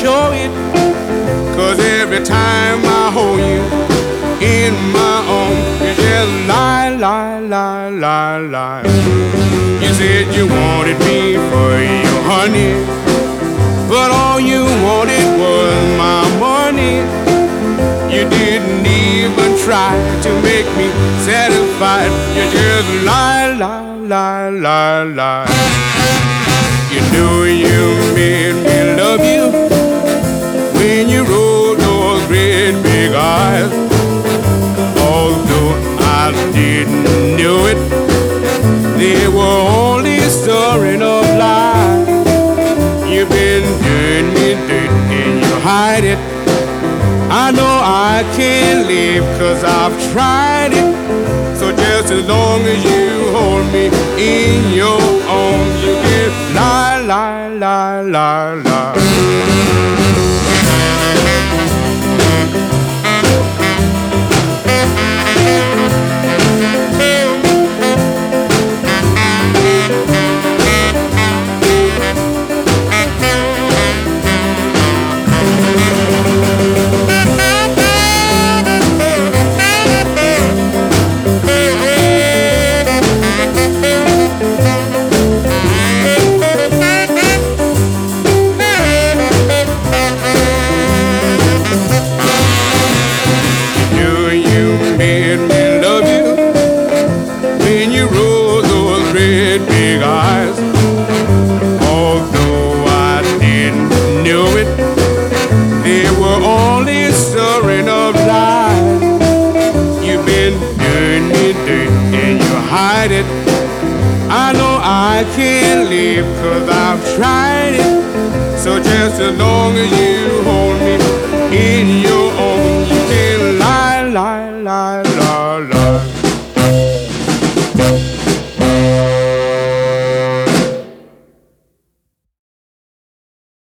show it. 'Cause every time I hold you in my arms, you just lie, lie, lie, lie, lie. You said you wanted me for your honey, but all you wanted was my money. You didn't even try to make me satisfied. You just lie, lie, lie, lie, lie. You knew you made me love you when you rolled those great big eyes. Although I didn't know it, they were only stirring up lies. You've been doing me dirty and you hide it. I know I can't leave 'cause I've tried it. So just as long as you hold me in your arms, you can lie, lie, lie, lie, lie. Big eyes. Although I didn't know it, they were only stirring up lies. You've been doing me dirty and you hide it. I know I can't leave 'cause I've tried it. So just as long as you hold me